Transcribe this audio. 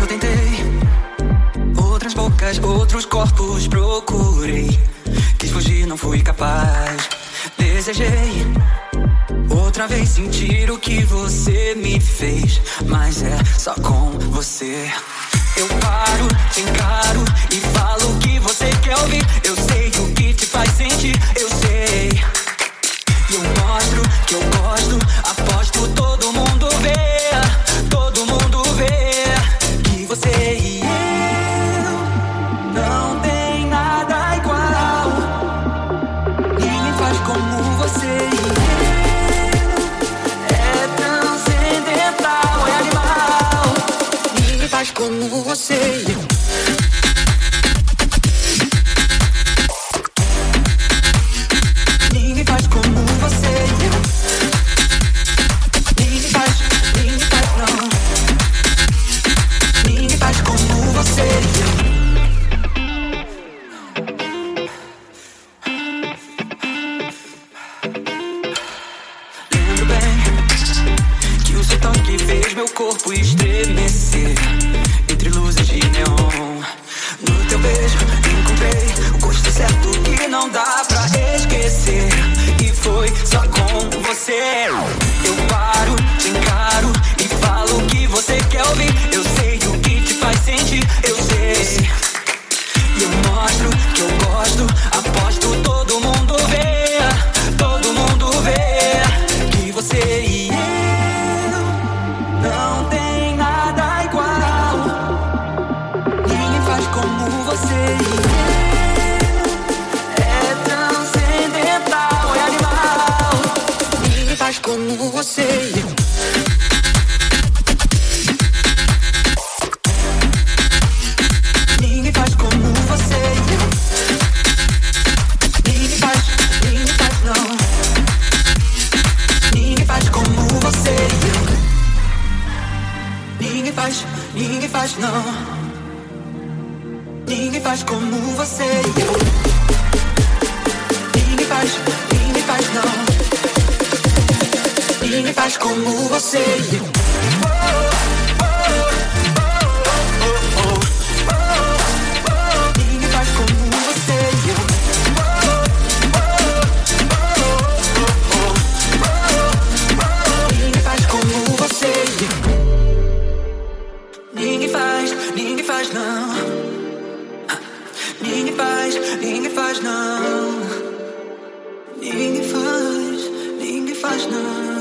Eu tentei outras bocas, outros corpos procurei. Quis fugir, não fui capaz. Desejei outra vez sentir o que você me fez, mas é só com você. Eu paro, te encaro e falo o que você quer ouvir. Eu sei o que te faz sentir, eu sei. E eu mostro que eu gosto, aposto, todo mundo vê. Todo mundo vê que você e eu não tem nada igual. Ninguém faz como você e eu. É transcendental, é animal. Ninguém faz como você e eu. Ninguém faz como você e eu. Ninguém faz não. Ninguém faz como você e eu. Lembro bem que o seu toque fez meu corpo estremecer entre luzes de neon. No teu beijo encontrei o gosto certo que não dá pra esquecer. E foi só com você. Eu paro, te encaro e falo o que você quer ouvir. Eu sei o que te faz sentir, eu sei. E eu mostro que eu gosto, aposto, todo mundo vê. Todo mundo vê que você e eu não tem nada igual. Ninguém faz como você e eu. É transcendental, é animal. Ninguém faz como você e eu. Ninguém faz como você e eu. Ninguém faz não. Ninguém faz como você e eu. Ninguém faz não. Ninguém faz como você e eu. Ninguém faz não. Ninguém faz como você e eu. Ninguém faz como você e eu. Ninguém faz como você e eu. Ninguém faz não. Ninguém faz não. Ninguém faz não.